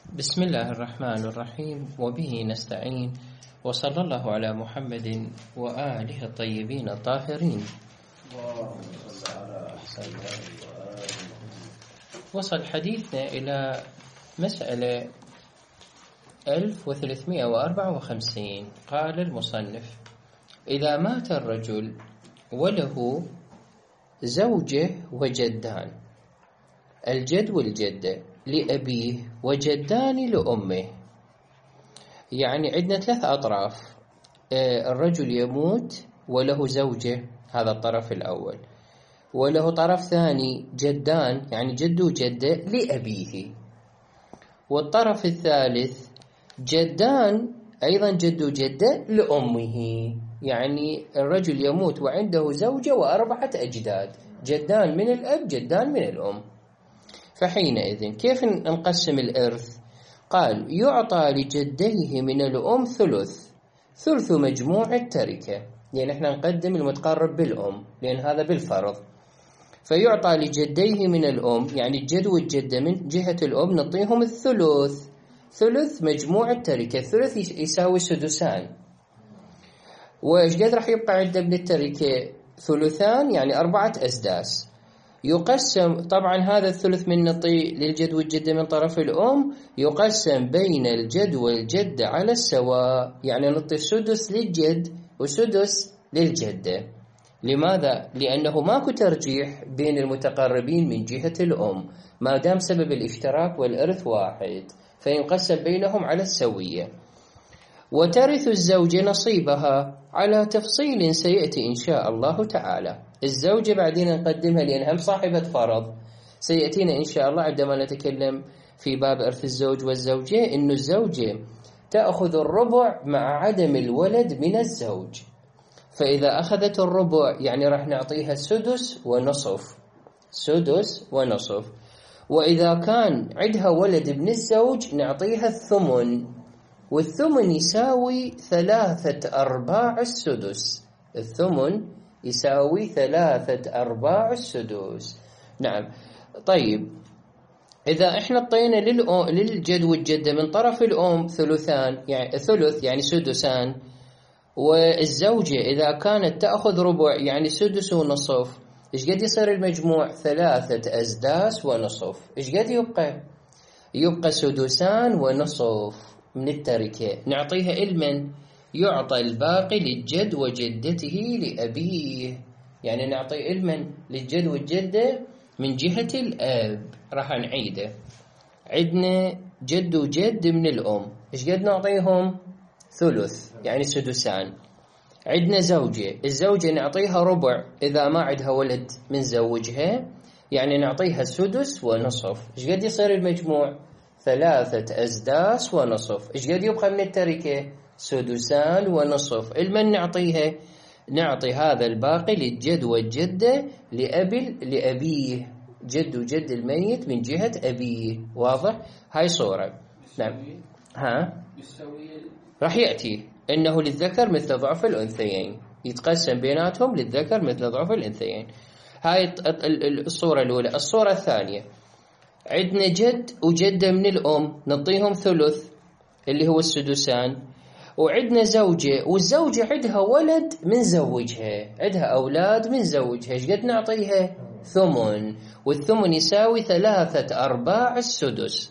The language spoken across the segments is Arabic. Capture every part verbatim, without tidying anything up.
بسم الله الرحمن الرحيم، وبه نستعين، وصلى الله على محمد وآله الطيبين الطاهرين. وصل حديثنا إلى مسألة ألف وثلاثمائة وأربعة وخمسين. قال المصنف: إذا مات الرجل وله زوجة وجدان، الجد والجدة لأبيه وجدان لأمه. يعني عندنا ثلاث أطراف. الرجل يموت وله زوجة، هذا الطرف الأول، وله طرف ثاني جدان، يعني جد وجدة لأبيه، والطرف الثالث جدان أيضا جد وجدة لأمه. يعني الرجل يموت وعنده زوجة وأربعة أجداد، جدان من الأب جدان من الأم. فحينئذ كيف نقسم الإرث؟ قال: يعطى لجديه من الأم ثلث، ثلث مجموع التركة، يعني احنا نقدم المتقرب بالأم لأن هذا بالفرض. فيعطى لجديه من الأم، يعني الجد والجدة من جهة الأم نعطيهم الثلث، ثلث مجموع التركة. الثلث يساوي سدسان، وإيش قد راح يبقى عندنا من التركة؟ ثلثان، يعني أربعة أسداس. يقسم طبعا هذا الثلث من نعطي للجد والجدة من طرف الأم، يقسم بين الجد والجدة على السواء، يعني نعطي سدس للجد وسدس للجدة. لماذا؟ لأنه ماكو ترجيح بين المتقربين من جهة الأم، ما دام سبب الاشتراك والإرث واحد، فينقسم بينهم على السوية. وترث الزوجة نصيبها على تفصيل سيأتي إن شاء الله تعالى. الزوجة بعدين نقدمها لأنها صاحبة فرض، سيأتينا إن شاء الله عندما نتكلم في باب إرث الزوج والزوجة، إنه الزوجة تأخذ الربع مع عدم الولد من الزوج. فإذا أخذت الربع يعني راح نعطيها سدس ونصف، سدس ونصف. وإذا كان عندها ولد ابن الزوج نعطيها الثمن، والثمن يساوي ثلاثة أرباع السدس. الثمن يساوي ثلاثة أرباع السدس. نعم. طيب، إذا إحنا اعطينا للجد والجدة من طرف الأم ثلثان، يعني ثلث يعني سدسان، والزوجة إذا كانت تأخذ ربع يعني سدس ونصف، إيش قد يصير المجموع؟ ثلاثة أسداس ونصف. إيش قد يبقى؟ يبقى سدسان ونصف من التركة، نعطيها إلمن؟ يعطى الباقي للجد وجدته لأبيه. يعني نعطي إلمن؟ للجد والجدة من جهة الأب. راح نعيده. عندنا جد وجد من الأم، إيش قد نعطيهم؟ ثلث يعني سدسان. عندنا زوجة، الزوجة نعطيها ربع إذا ما عندها ولد من زوجها، يعني نعطيها سدس ونصف. إيش قد يصير المجموع؟ ثلاثة أسداس ونصف. إيش قد يبقى من التركة؟ سدسان ونصف. المن نعطيها؟ نعطي هذا الباقي للجد والجدة لأبي لأبيه، جد وجد الميت من جهة أبيه. واضح؟ هاي صورة. نعم. ها راح يأتي إنه للذكر مثل ضعف الأنثيين، يتقسم بيناتهم للذكر مثل ضعف الأنثيين. هاي الصورة الأولى. الصورة الثانية، عندنا جد وجدة من الأم نعطيهم ثلث اللي هو السدسان، وعندنا زوجة، والزوجة عندها ولد من زوجها، عندها أولاد من زوجها. إيش قد نعطيها؟ ثمن، والثمن يساوي ثلاثة أرباع السدس.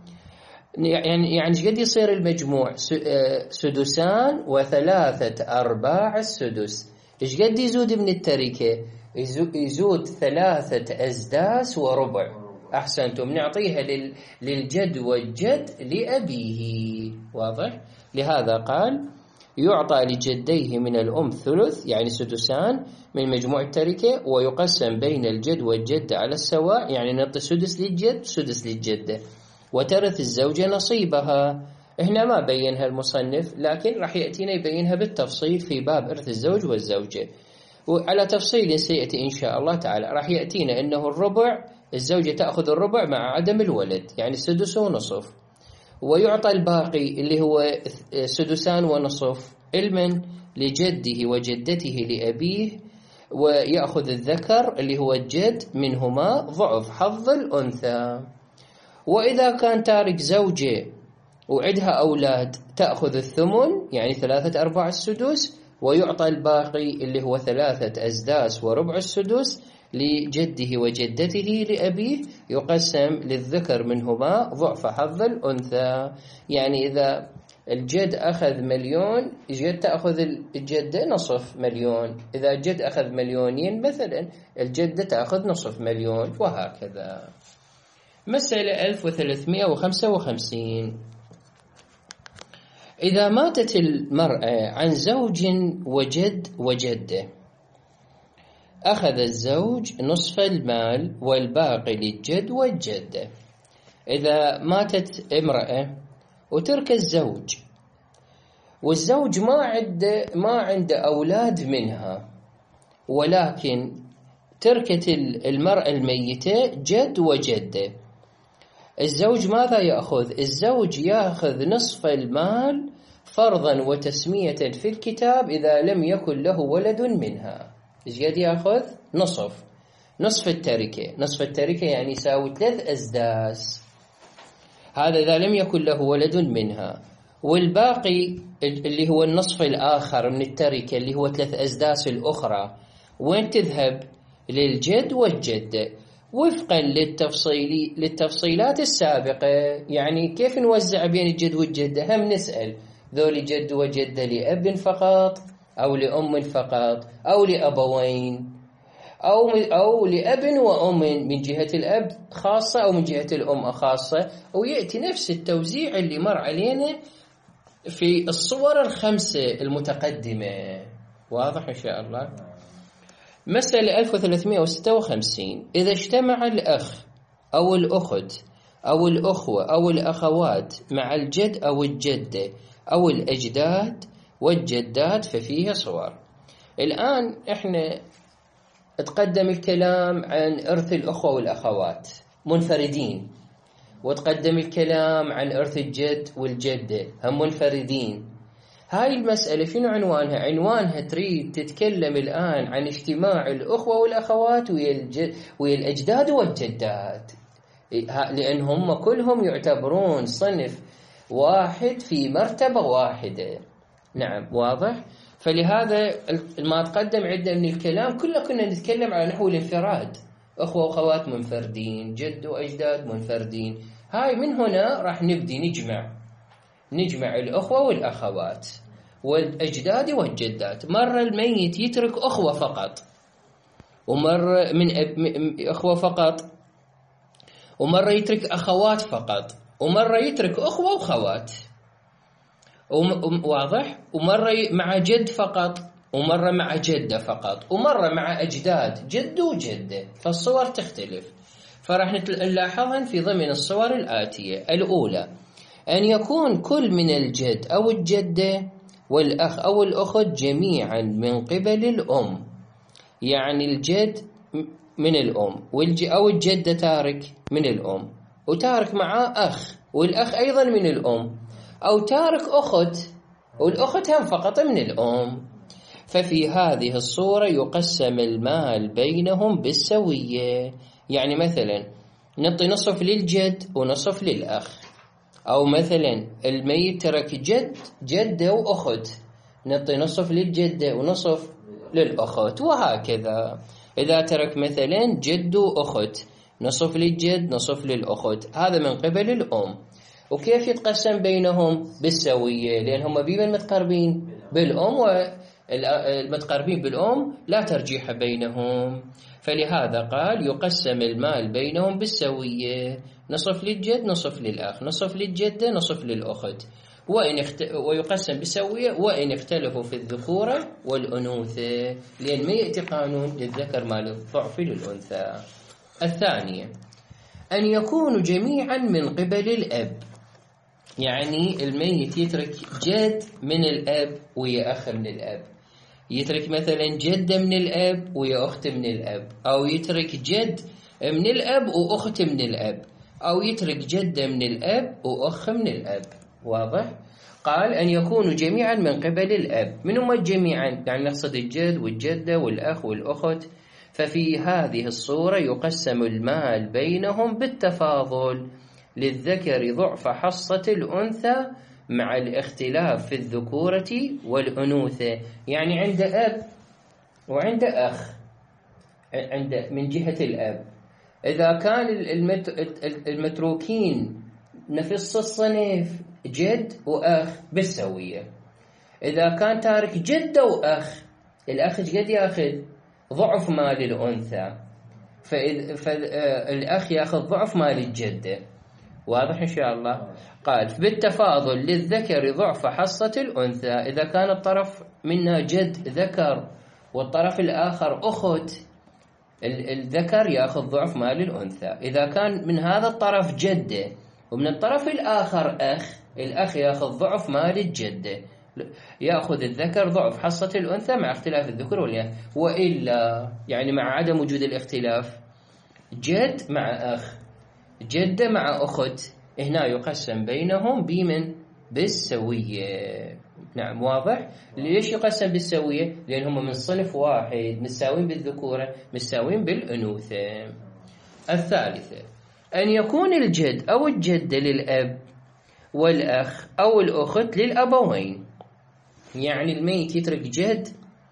يعني يعني إيش قد يصير المجموع؟ سدسان وثلاثة أرباع السدس. إيش قد يزود من التركة؟ يزود ثلاثة أسداس وربع. أحسنتم. نعطيها للجد والجد لأبيه. واضح؟ لهذا قال: يعطى لجديه من الأم ثلث يعني سدسان من مجموع التركة، ويقسم بين الجد والجد على السواء، يعني نعطي سدس للجد سدس للجدة. وترث الزوجة نصيبها. إحنا ما بينها المصنف، لكن راح يأتينا يبينها بالتفصيل في باب إرث الزوج والزوجة، وعلى تفصيل سيأتي إن شاء الله تعالى. راح يأتينا إنه الربع، الزوجة تأخذ الربع مع عدم الولد يعني سدس ونصف، ويعطى الباقي اللي هو سدسان ونصف المن لجده وجدته لأبيه، ويأخذ الذكر اللي هو الجد منهما ضعف حظ الأنثى. وإذا كان تارك زوجة وعندها أولاد تأخذ الثمن، يعني ثلاثة أرباع السدس، ويعطى الباقي اللي هو ثلاثة أسداس وربع السدس لجده وجدته لأبيه، يقسم للذكر منهما ضعف حظ الأنثى. يعني إذا الجد أخذ مليون، الجد تأخذ الجدة نصف مليون، إذا الجد أخذ مليونين مثلا الجدة تأخذ نصف مليون، وهكذا. مسألة ألف وثلاثمائة وخمسة وخمسين. إذا ماتت المرأة عن زوج وجد وجدة، أخذ الزوج نصف المال والباقي للجد والجدة. إذا ماتت امرأة وترك الزوج، والزوج ما عنده ما عنده أولاد منها، ولكن تركت المرأة الميتة جد وجدة، الزوج ماذا يأخذ؟ الزوج يأخذ نصف المال فرضا وتسمية في الكتاب إذا لم يكن له ولد منها. إيش قد يأخذ؟ نصف نصف التركة. نصف التركة يعني يساوي ثلاث أسداس، هذا إذا لم يكن له ولد منها. والباقي اللي هو النصف الآخر من التركة اللي هو ثلاث أسداس الأخرى، وين تذهب؟ للجد والجدة، وفقا للتفصيل للتفصيلات السابقة. يعني كيف نوزع بين الجد والجدة؟ هم نسأل ذولي جد وجدة لأب فقط أو لأم فقط أو لأبوين أو أو لأب وأم من جهة الأب خاصة أو من جهة الأم خاصة، ويأتي نفس التوزيع اللي مر علينا في الصور الخمسة المتقدمة. واضح إن شاء الله. مسألة ألف وثلاثمائة وستة وخمسين. إذا اجتمع الأخ أو الأخت أو الأخوة أو الأخوات مع الجد أو الجدة أو الأجداد والجدات ففيها صور. الآن إحنا تقدم الكلام عن إرث الأخوة والأخوات منفردين، وتقدم الكلام عن إرث الجد والجدة هم منفردين. هاي المسألة شنو عنوانها؟ عنوانها تريد تتكلم الآن عن اجتماع الأخوة والأخوات ويا الأجداد والجدات، لأن هم كلهم يعتبرون صنف واحد في مرتبة واحدة. نعم واضح. فلهذا ما تقدم عندنا من الكلام كله كنا نتكلم على نحو الانفراد، أخوة وأخوات منفردين، جد وأجداد منفردين. هاي من هنا راح نبدي نجمع نجمع الأخوة والأخوات والأجداد والجدات. مرة الميت يترك أخوة فقط، ومرة من أب... أخوة فقط، ومرة يترك أخوات فقط، ومرة يترك أخوة وأخوات. واضح. ومرة مع جد فقط، ومرة مع جدة فقط، ومرة مع أجداد جد وجدة، فالصور تختلف. فراح نلاحظها في ضمن الصور الآتية. الأولى أن يكون كل من الجد أو الجدة والأخ أو الأخت جميعا من قبل الأم، يعني الجد من الأم أو الجدة تارك من الأم وتارك معاه أخ، والأخ أيضا من الأم، أو تارك أخت والأخت هم فقط من الأم. ففي هذه الصورة يقسم المال بينهم بالسوية. يعني مثلا نعطي نصف للجد ونصف للأخ، أو مثلا الميت ترك جد جدة وأخت، نعطي نصف للجدة ونصف للأخت، وهكذا. إذا ترك مثلا جد وأخت، نصف للجد نصف للأخت، هذا من قبل الأم. وكيف يتقسم بينهم؟ بالسوية، لأن هم بيبا متقربين بالأم، والمتقربين بالأم لا ترجيح بينهم. فلهذا قال يقسم المال بينهم بالسوية، نصف للجد نصف للأخ، نصف للجدة نصف للأخت، وإن اخت... ويقسم بالسوية وإن اختلفوا في الذكورة والأنوثة، لأن ما يأتي قانون للذكر مال الضعف للأنثى. الثانية أن يكونوا جميعا من قبل الأب، يعني الميت يترك جد من الأب ويا أخ من الأب، يترك مثلا جدة من الأب ويا أخت من الأب، أو يترك جد من الأب وأخت من الأب، أو يترك جدة من الأب وأخ من الأب. واضح؟ قال أن يكونوا جميعا من قبل الأب. من هم جميعا؟ يعني نقصد الجد والجدة والأخ والأخت. ففي هذه الصورة يقسم المال بينهم بالتفاضل، للذكر ضعف حصة الأنثى مع الاختلاف في الذكورة والأنوثة. يعني عند أب وعند أخ، عند من جهة الأب إذا كان المتروكين نفس الصنف جد وأخ بالسوية، إذا كان تارك جد وأخ، الأخ قد يأخذ ضعف مال الأنثى، فالأخ يأخذ ضعف مال الجدة. واضح إن شاء الله؟ قال بالتفاضل للذكر ضعف حصة الأنثى، إذا كان الطرف منا جد ذكر والطرف الآخر أخت، الذكر يأخذ ضعف مال الأنثى. إذا كان من هذا الطرف جدة ومن الطرف الآخر أخ، الأخ يأخذ ضعف مال الجدة، يأخذ الذكر ضعف حصة الأنثى مع اختلاف الذكر والإناث. وإلا يعني مع عدم وجود الاختلاف، جد مع أخ، جدة مع أخت، هنا يقسم بينهم بمن؟ بالسوية. نعم واضح؟ ليش يقسم بالسوية؟ لأنهم من صنف واحد، متساوين بالذكورة متساوين بالأنوثة. الثالثة أن يكون الجد أو الجدة للأب والأخ أو الأخت للأبوين. يعني الميت يترك جد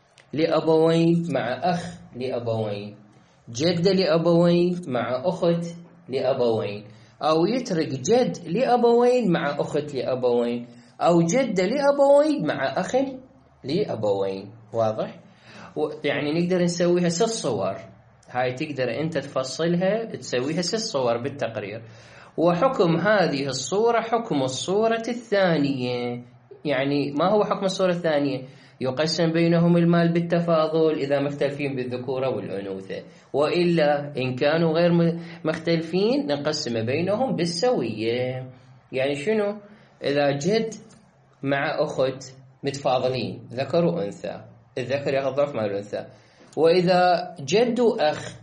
لأبوين مع أخ لأبوين، جدة لأبوين مع أخت لأبوين، أو يترك جد لأبوين مع أخت لأبوين، أو جدة لأبوين مع أخ لأبوين. واضح؟ يعني نقدر نسويها ست صور، هاي تقدر أنت تفصلها تسويها ست صور بالتقرير. وحكم هذه الصورة حكم الصورة الثانية. يعني ما هو حكم الصورة الثانية؟ يقسم بينهم المال بالتفاضل إذا مختلفين بالذكورة والأنوثة، وإلا إن كانوا غير مختلفين نقسم بينهم بالسوية. يعني شنو؟ إذا جد مع أخت متفاضلين ذكر وأنثى، الذكر يأخذ ضعف مع الأنثى، وإذا جد وأخ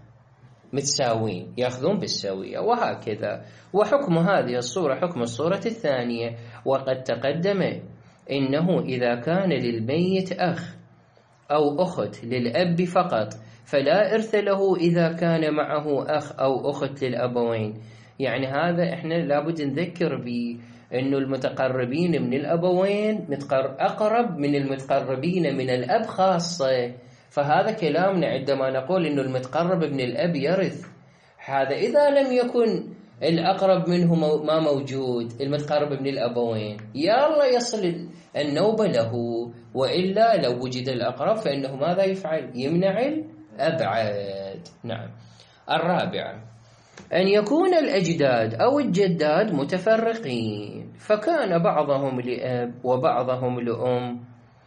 متساوين يأخذون بالسوية، وهكذا. وحكم هذه الصورة حكم الصورة الثانية. وقد تقدم إنه إذا كان للميت أخ أو أخت للأب فقط فلا إرث له إذا كان معه أخ أو أخت للأبوين. يعني هذا إحنا لابد نذكر به، إنه المتقربين من الأبوين أقرب من المتقربين من الأب خاصة. فهذا كلامنا عندما نقول إنه المتقرب من الأب يرث، هذا إذا لم يكن الأقرب منه ما موجود، المتقرب من الأبوين يا الله يصل النوبة له، وإلا لو وجد الأقرب فإنه ماذا يفعل؟ يمنع الأبعد. نعم. الرابعة أن يكون الأجداد أو الجداد متفرقين، فكان بعضهم لأب وبعضهم لأم،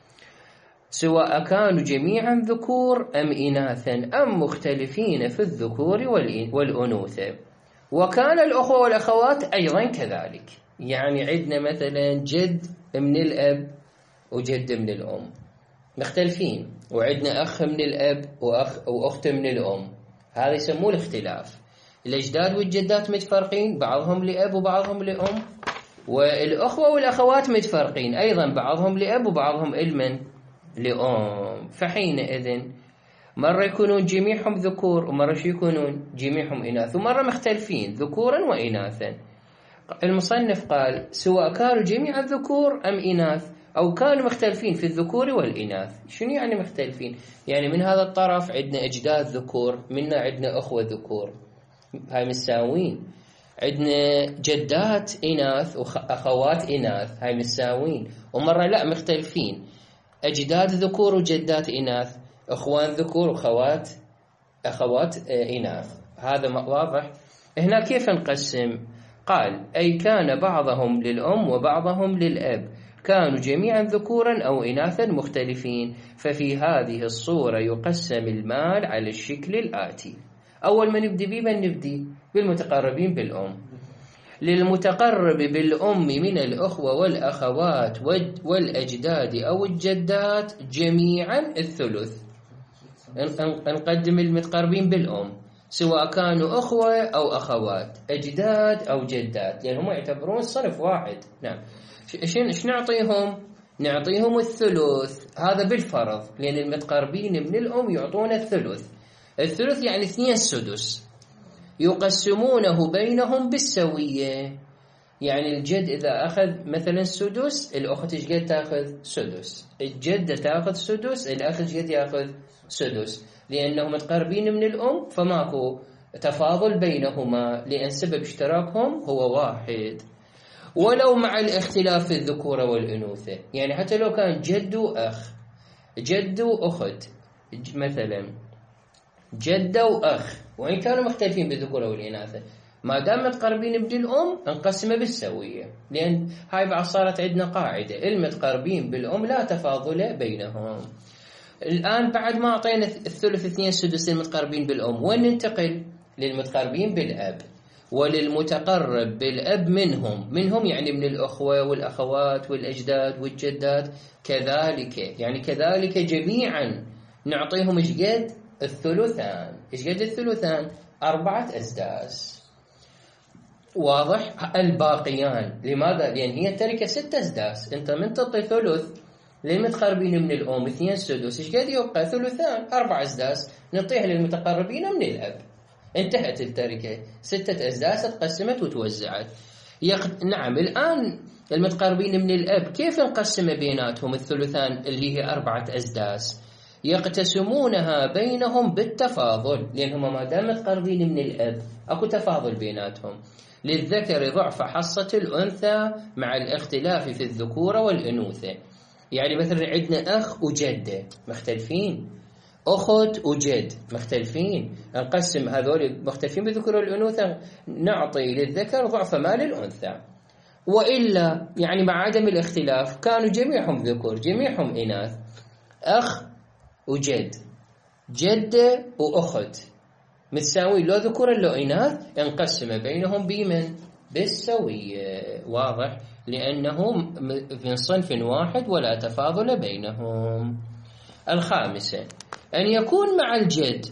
سواء كانوا جميعا ذكور أم إناثا أم مختلفين في الذكور والأنوثة. وكان الأخوة والأخوات أيضا كذلك. يعني عندنا مثلا جد من الأب وجد من الأم مختلفين، وعندنا أخ من الأب وأخ وأخت من الأم، هذا يسموه الاختلاف. الأجداد والجدات متفرقين، بعضهم لأب وبعضهم لأم، والأخوة والأخوات متفرقين أيضا، بعضهم لأب وبعضهم إلمن لأم. فحينئذ مرة يكونون جميعهم ذكور، ومرة يكونون جميعهم إناث، ومرة مختلفين ذكورا وإناثا. المصنف قال سواء كانوا جميعا ذكور أم إناث، أو كانوا مختلفين في الذكور والإناث. شنو يعني مختلفين؟ يعني من هذا الطرف عندنا أجداد ذكور، منا عندنا أخوة ذكور، هاي مساوين. عندنا جدات إناث وأخوات إناث، هاي مساوين. ومرة لا مختلفين، أجداد ذكور وجدات إناث، أخوان ذكور وأخوات أخوات إناث. هذا واضح؟ هنا كيف نقسم؟ قال أي كان بعضهم للأم وبعضهم للأب، كانوا جميعا ذكورا أو إناثا مختلفين، ففي هذه الصورة يقسم المال على الشكل الآتي. أول ما نبدي بيه نبدي بالمتقربين بالأم. للمتقرب بالأم من الأخوة والأخوات والأجداد أو الجدات جميعا الثلث. نقدم المتقربين بالأم سواء كانوا أخوة أو أخوات، أجداد أو جدات، لأنهم يعتبرون صنف واحد. نعم. إيش نعطيهم؟ نعطيهم الثلث، هذا بالفرض، لأن المتقربين من الأم يعطون الثلث. الثلث يعني اثنين السدس. يقسمونه بينهم بالسوية. يعني الجد إذا أخذ مثلا سدس، الأخت إيش قد تأخذ؟ سدس. الجدة تأخذ سدس، الأخ إيش قد يأخذ؟ سدس، لأنهم متقربين من الأم فماكو تفاضل بينهما، لأن سبب اشتراكهم هو واحد. ولو مع الاختلاف في الذكورة والأنوثة، يعني حتى لو كان جد وأخ، جد وأخت مثلا، جدة وأخ، وإن كانوا مختلفين بالذكورة والإناثة، ما دام متقربين من الأم انقسم بالسوية، لأن هاي بعد صارت عندنا قاعدة، المتقربين بالأم لا تفاضل بينهم. الآن بعد ما أعطينا الثلث اثنين سدس للمتقربين بالأم، وين ننتقل؟ للمتقربين بالأب وللمتقرب بالأب منهم، منهم يعني من الأخوة والأخوات والأجداد والجدات كذلك، يعني كذلك جميعا نعطيهم إيش قد؟ الثلثان. إيش قد الثلثان؟ أربعة أسداس. واضح؟ الباقيان لماذا؟ لأن هي التركة ستة أسداس، أنت من تعطي ثلث للمتقربين من الأم اثنين سدس، إيش قد يبقى؟ ثلثان، أربع أسداس نعطيها للمتقربين من الأب. انتهت التركة، ستة أسداس اتقسمت وتوزعت. يق... نعم الآن المتقربين من الأب كيف نقسم بيناتهم الثلثان اللي هي أربعة أسداس؟ يقتسمونها بينهم بالتفاضل، لأنهم ما دام متقربين من الأب أكو تفاضل بيناتهم. للذكر ضعف حصة الأنثى مع الاختلاف في الذكورة والأنوثة. يعني مثلا عندنا أخ وجدة مختلفين، أخت وجد مختلفين، نقسم هذول مختلفين بالذكور والأنوثة، نعطي للذكر ضعف ما للأنثى. وإلا يعني مع عدم الاختلاف كانوا جميعهم ذكور جميعهم إناث، أخ وجد، جدة وأخت متساوي، لو ذكور لو إناث، انقسم بينهم بمن؟ بالسوية. واضح؟ لأنهم من صنف واحد ولا تفاضل بينهم. الخامسة أن يكون مع الجد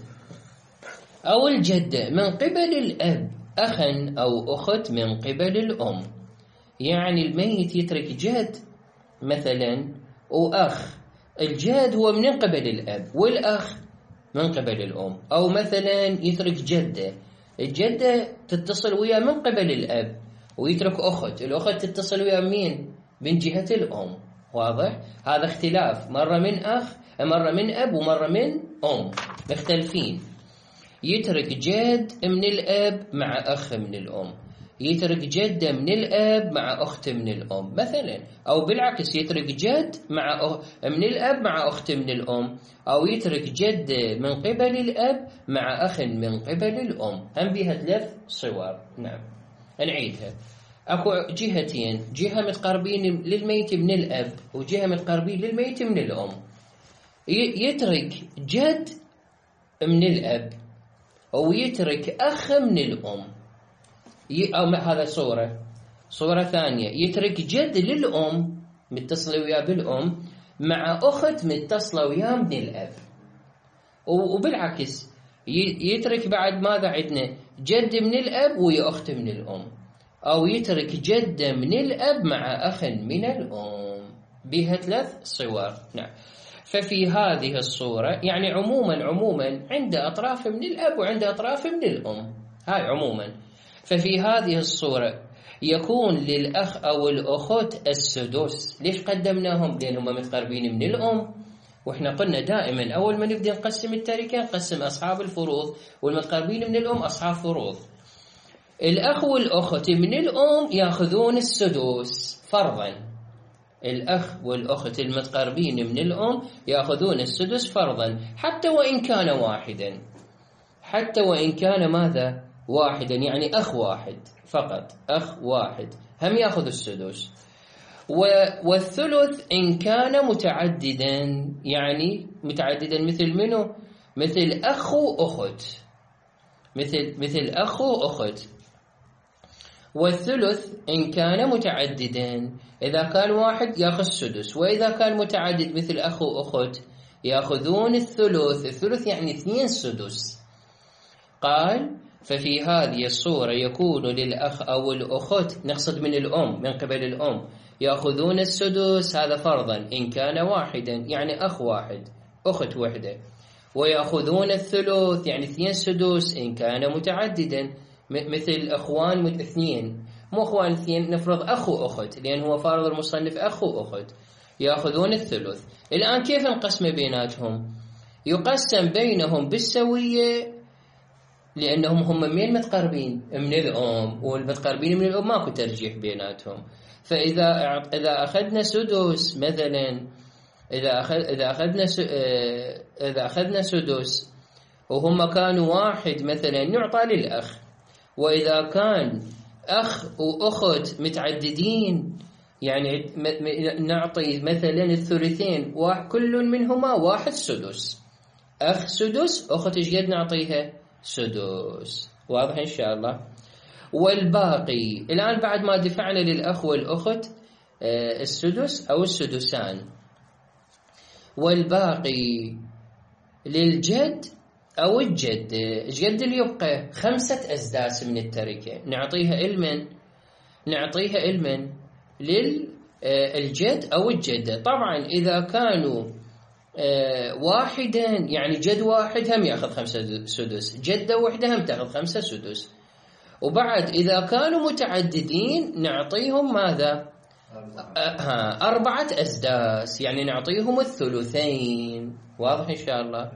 أو الجدة من قبل الأب أخا أو أخت من قبل الأم. يعني الميت يترك جد مثلا وأخ، الجد هو من قبل الأب والأخ من قبل الأم. أو مثلا يترك جدة، الجدة تتصل وياه من قبل الأب، ويترك أخت، الأخت تتصل وياه مين؟ من جهة الأم. واضح؟ هذا اختلاف، مرة من أخ، مرة من أب، ومرة من أم، مختلفين. يترك جد من الأب مع أخ من الأم، يترك جدة من الأب مع أخت من الأم مثلا، أو بالعكس يترك جد مع أخ من الأب مع أخت من الأم، أو يترك جدة من قبل الأب مع أخ من قبل الأم. هم بها ثلاث صور. نعم نعيدها. أكو جهتين، جهة متقربين للميت من الأب وجهة متقربين للميت من الأم. يترك جد من الأب أو يترك أخ من الأم، أو هذا صورة. صورة ثانية، يترك جد للأم متصلة وياه بالأم مع أخت متصلة وياه من الأب. وبالعكس يترك بعد ماذا عندنا؟ جد من الأب ويا أخت من الأم، أو يترك جدة من الأب مع أخ من الأم. بها ثلاث صور. نعم. ففي هذه الصورة يعني عموما عموما عند أطراف من الأب وعند أطراف من الأم، هاي عموما. ففي هذه الصورة يكون للأخ أو الأخت السدس. ليش قدمناهم؟ لأنهم متقربين من الأم، وإحنا قلنا دائما أول ما نبدأ نقسم التركة نقسم أصحاب الفروض، والمتقربين من الأم أصحاب فروض. الأخ والأخت من الأم يأخذون السدس فرضا، الأخ والأخت المتقربين من الأم يأخذون السدس فرضا، حتى وإن كان واحدا، حتى وإن كان ماذا؟ واحدا، يعني أخ واحد فقط، أخ واحد هم يأخذ السدس. والثلث إن كان متعددا، يعني متعددا مثل منه؟ مثل أخ وأخت، مثل مثل أخ وأخت. والثلث إن كان متعددا، إذا كان واحد يأخذ السدس، وإذا كان متعدد مثل أخ وأخت يأخذون الثلث. الثلث يعني اثنين سدس. قال ففي هذه الصورة يكون للأخ أو الأخت، نقصد من الأم من قبل الأم، يأخذون السدس، هذا فرضا إن كان واحدا، يعني أخ واحد أخت وحدة. ويأخذون الثلث يعني اثنين سدس إن كان متعددا، مثل أخوان اثنين، مو أخوان اثنين، نفرض أخ وأخت، لأن هو فارض المصنف أخ وأخت يأخذون الثلث. الآن كيف نقسم بيناتهم؟ يقسم بينهم بالسوية، لأنهم هم مين متقربين من الأم، والمتقربين من الأم ماكو ترجيح بيناتهم. فإذا إذا أخذنا سدس مثلا، إذا أخذ إذا أخذنا إذا أخذنا سدس وهم كانوا واحد مثلا نعطى للأخ، وإذا كان أخ وأخت متعددين يعني نعطي مثلا الثلثين كل منهما واحد سدس، أخ سدس، أخت إيش قد نعطيها؟ سدس. واضح إن شاء الله. والباقي الآن بعد ما دفعنا للأخ والأخت السدس أو السدسان، والباقي للجد أو الجد، إيش قد اللي يبقى؟ خمسة أسداس من التركة نعطيها إلمن نعطيها إلمن للجد أو الجدة. طبعا إذا كانوا واحدا يعني جد واحد هم يأخذ خمسة سدس، جدة واحدة هم تأخذ خمسة سدس. وبعد إذا كانوا متعددين نعطيهم ماذا؟ أربعة أسداس، يعني نعطيهم الثلثين. واضح إن شاء الله.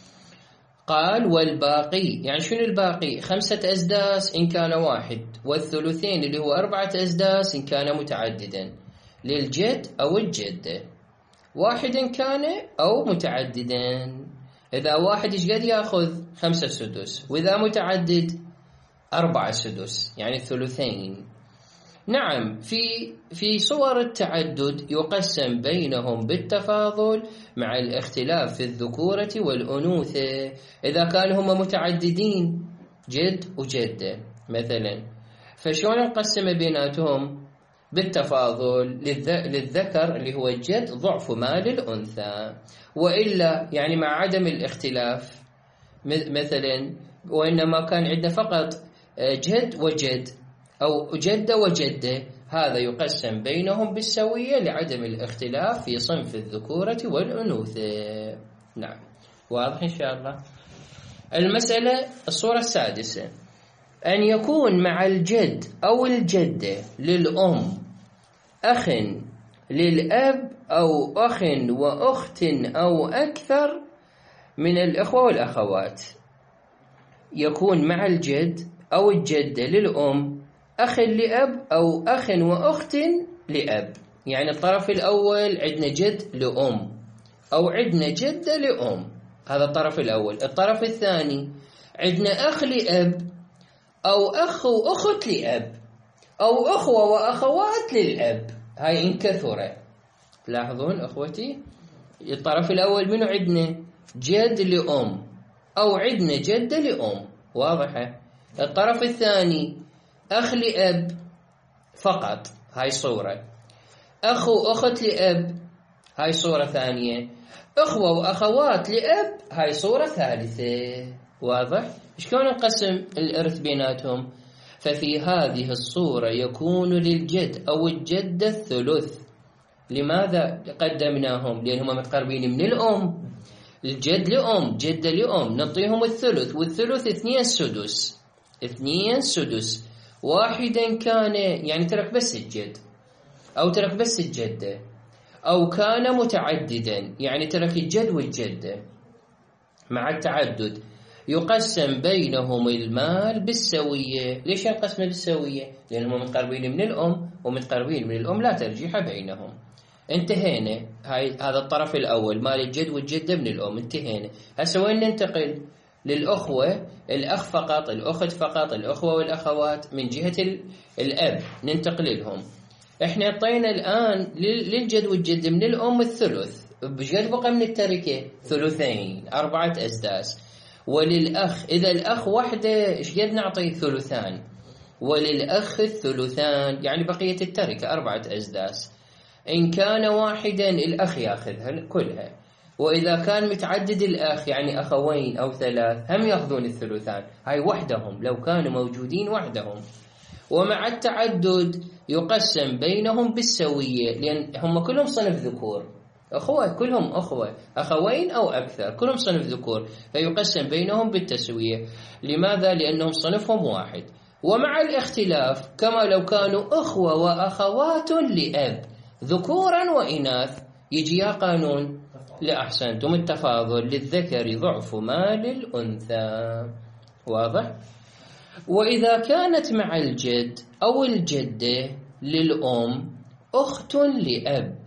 قال والباقي، يعني شنو الباقي؟ خمسة أسداس إن كان واحد، والثلثين اللي هو أربعة أسداس إن كان متعددا، للجد أو الجدة، واحدا كان أو متعددا. إذا واحد إيش قد يأخذ؟ خمسة سدس، وإذا متعدد أربعة سدس، يعني الثلثين. نعم، في في صور التعدد يقسم بينهم بالتفاضل مع الاختلاف في الذكورة والأنوثة. إذا كانوا هم متعددين جد وجدة مثلا، فشون نقسم بيناتهم؟ بالتفاضل، للذكر اللي هو الجد ضعف ما للأنثى، وإلا يعني مع عدم الاختلاف مثلا، وإنما كان عندنا فقط جد وجد أو جدة وجدة، هذا يقسم بينهم بالسوية لعدم الاختلاف في صنف الذكورة والأنوثة. نعم، واضح إن شاء الله. المسألة الصورة السادسة، أن يكون مع الجد أو الجدة للأم أخ للأب أو أخ وأخت أو أكثر من الإخوة والأخوات. يكون مع الجد أو الجدة للأم أخ لأب أو أخ وأخت لأب، يعني الطرف الأول عندنا جد لأم أو عندنا جدة لأم، هذا الطرف الأول. الطرف الثاني عندنا أخ لأب أو أخ وأخت لأب أو أخوة وأخوات للأب، هاي إن كثرة. لاحظون أخوتي، الطرف الأول منه عندنا جد لأم أو عندنا جدة لأم، واضحة. الطرف الثاني أخ لأب فقط، هاي صورة. أخ وأخت لأب، هاي صورة ثانية. أخوة وأخوات لأب، هاي صورة ثالثة. واضح؟ شلون نقسم الإرث بيناتهم؟ ففي هذه الصورة يكون للجد أو الجدة الثلث. لماذا قدمناهم؟ لأنهم متقربين من الأم، الجد لأم جدة لأم، نعطيهم الثلث، والثلث اثنين سدس، اثنين سدس. واحدا كان يعني ترك بس الجد أو ترك بس الجدة، أو كان متعددا يعني ترك الجد والجدة. مع التعدد يقسم بينهم المال بالسوية. ليش القسم بالسوية؟ لأنهم متقربين من الأم، ومتقربين من الأم لا ترجيح بينهم. انتهينا، هاي هذا الطرف الأول مال الجد والجدة من الأم، انتهينا. هسه وين ننتقل؟ للأخوة، الأخ فقط، الأخت فقط، الأخوة والأخوات من جهة الأب ننتقل لهم. احنا اعطينا الآن للجد والجدة من الأم الثلث، بجد بقى من التركة ثلثين، أربعة أسداس. وللأخ إذا الأخ وحده إيش قد نعطي؟ ثلثان. وللأخ الثلثان، يعني بقية التركة أربعة أسداس. إن كان واحدا الأخ يأخذها كلها، وإذا كان متعدد الأخ يعني أخوين أو ثلاث هم يأخذون الثلثان، هاي وحدهم لو كانوا موجودين وحدهم. ومع التعدد يقسم بينهم بالسوية، لأن هم كلهم صنف ذكور، أخوة كلهم أخوة، أخوين أو أكثر، كلهم صنف ذكور، فيقسم بينهم بالتسوية. لماذا؟ لأنهم صنفهم واحد. ومع الاختلاف كما لو كانوا أخوة وأخوات لأب ذكورا وإناث، يجي يا قانون لأحسنتم التفاضل، للذكر ضعف ما للأنثى. واضح؟ وإذا كانت مع الجد أو الجدة للأم أخت لأب،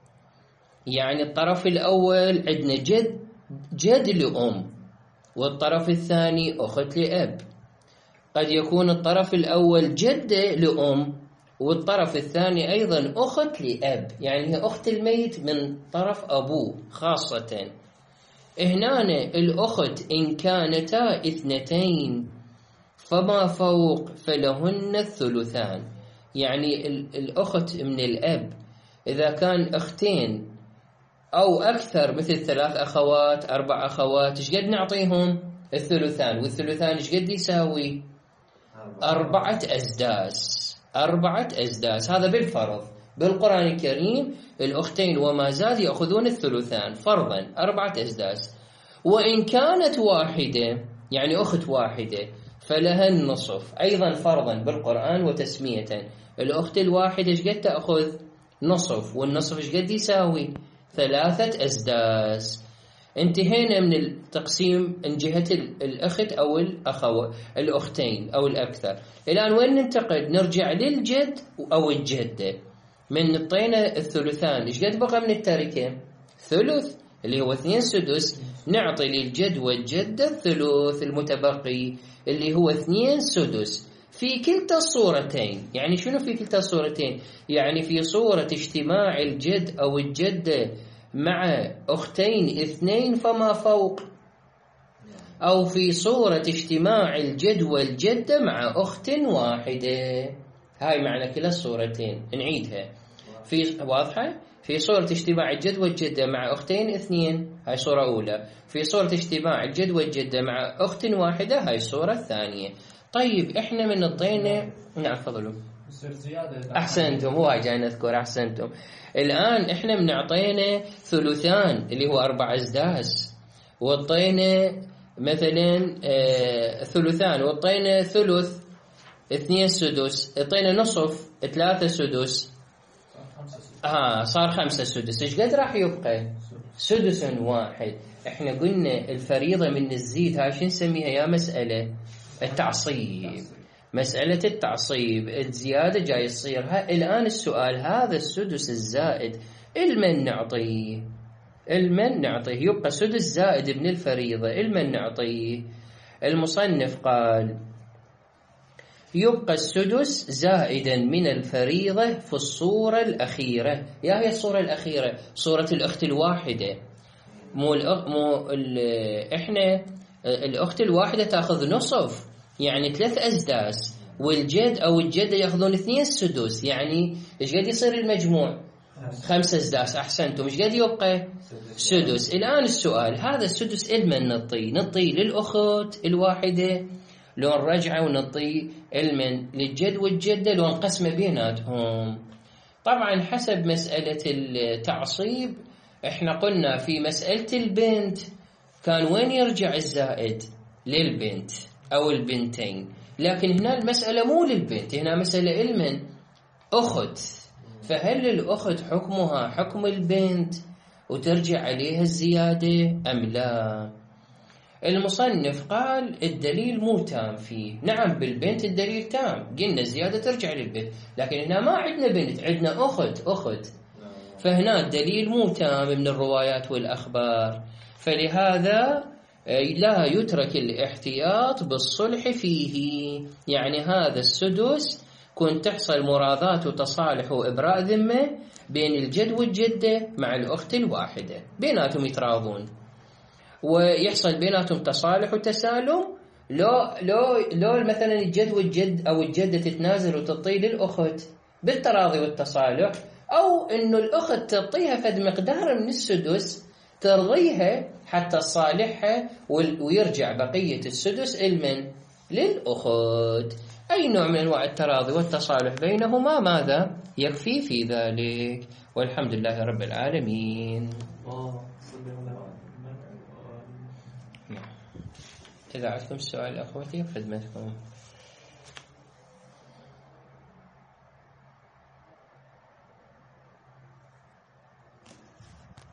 يعني الطرف الأول عندنا جد جد لأم، والطرف الثاني أخت لأب. قد يكون الطرف الأول جدة لأم والطرف الثاني أيضا أخت لأب، يعني هي أخت الميت من طرف أبوه خاصة. هنا الأخت إن كانتا اثنتين فما فوق فلهن الثلثان، يعني الأخت من الأب إذا كان أختين أو أكثر مثل ثلاث أخوات أربع أخوات، إيش قد نعطيهم؟ الثلثان. والثلثان إيش قد يساوي؟ أربعة أسداس. أربعة أسداس هذا بالفرض. بالقرآن الكريم الأختين وما زاد يأخذون الثلثان فرضا أربعة أسداس. وإن كانت واحدة يعني أخت واحدة فلها النصف أيضا فرضا بالقرآن وتسمية. الأخت الواحدة إيش قد تأخذ؟ نصف، والنصف إيش قد يساوي؟ ثلاثة أسداس. انتهينا من التقسيم من جهة الأخت أو الأخوة الأختين أو الأكثر. الآن وين ننتقل؟ نرجع للجد أو الجدة. من نطينا الثلثان إيش قد بقى من التركة؟ ثلث اللي هو اثنين سدس، نعطي للجد والجدة الثلث المتبقي اللي هو اثنين سدس في كلتا الصورتين. يعني شنو في كلتا الصورتين؟ يعني في صورة اجتماع الجد أو الجدة مع أختين اثنين فما فوق، أو في صورة اجتماع الجد والجدة مع أخت واحدة. هاي معنى كلا الصورتين. نعيدها. في واضحة؟ في صورة اجتماع الجد والجدة مع أختين اثنين، هاي صورة أولى. في صورة اجتماع الجد والجدة مع أخت واحدة، هاي الصورة الثانية. طيب إحنا من الطينة، نعم تفضلوا. أحسنتم، هو هاي جاي نذكر. أحسنتم. الآن إحنا بنعطينا ثلثان اللي هو أربع أسداس، والطينا مثلا آه ثلثان، والطينا ثلث اثنين سدس، اعطينا نصف ثلاثة سدس، ها آه صار خمسة سدس. ايش قد راح يبقى؟ سدس واحد. احنا قلنا الفريضة من الزيد هاي شو نسميها يا مسألة؟ التعصيب. مسألة التعصيب الزيادة جاي تصير. الآن السؤال هذا السدس الزائد المن نعطيه؟ المن نعطيه يبقى سدس زائد من الفريضة، المن نعطيه؟ المصنف قال يبقى السدس زائدا من الفريضة في الصورة الأخيرة. يا هي الصورة الأخيرة؟ صورة الأخت الواحدة. مو الأخ... مو ال... إحنا الأخت الواحدة تأخذ نصف يعني ثلاث أسداس، والجد أو الجدة يأخذون اثنين سدس، يعني إيش قد يصير المجموع؟ خمسة أسداس. أحسنتم. إيش قد يبقى؟ سدس. الآن السؤال هذا السدس المن نطي؟ نطي للأخت الواحدة لو نرجعه ونطي المن للجد والجدة لو نقسم بيناتهم؟ طبعا حسب مسألة التعصيب احنا قلنا في مسألة البنت كان وين يرجع الزائد؟ للبنت أو البنتين، لكن هنا المسألة مو للبنت، هنا مسألة المن أخت. فهل الأخت حكمها حكم البنت وترجع عليها الزيادة أم لا؟ المصنف قال الدليل مو تام فيه. نعم بالبنت الدليل تام، قلنا الزيادة ترجع للبنت، لكن هنا ما عندنا بنت، عندنا أخت أخت فهنا الدليل مو تام من الروايات والأخبار. فلهذا لا يترك الاحتياط بالصلح فيه. يعني هذا السدس كنت تحصل مرادات وتصالح وإبراء ذمة بين الجد والجدة مع الأخت الواحدة، بيناتهم يتراضون ويحصل بيناتهم تصالح وتسالم. لو لو لو مثلا الجد والجد أو الجدة تتنازل وتعطي للأخت بالتراضي والتصالح، أو إنه الأخت تعطيها فد مقدار من السدس ترضيها حتى تصالحها ويرجع بقية السدس المن للأخت. أي نوع من أنواع التراضي والتصالح بينهما ماذا يكفي في ذلك. والحمد لله رب العالمين. إذا عندكم سؤال أخوتي خدمتكم.